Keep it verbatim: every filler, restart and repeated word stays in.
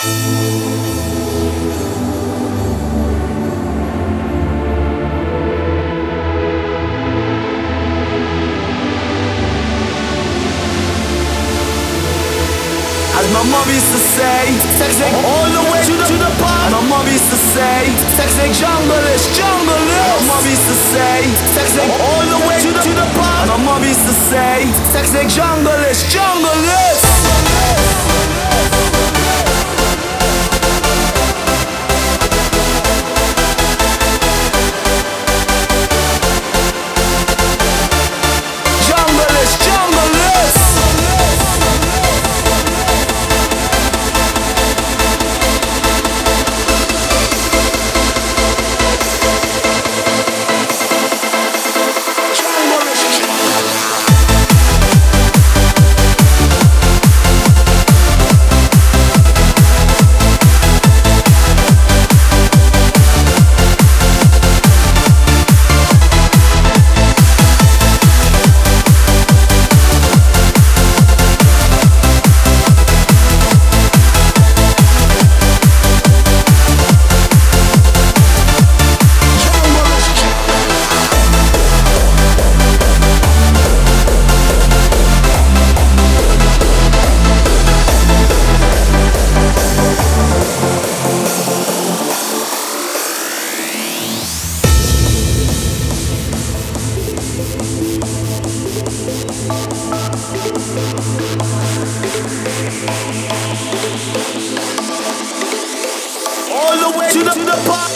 As my mom used to say, sexy all the way to the, to the park. My mom used to say, sexy jungle is jungle is. My mom used to say, sexy all the way to the, to the park. My mom used to say, sexy jungle is jungle is. All the way to the, to the park.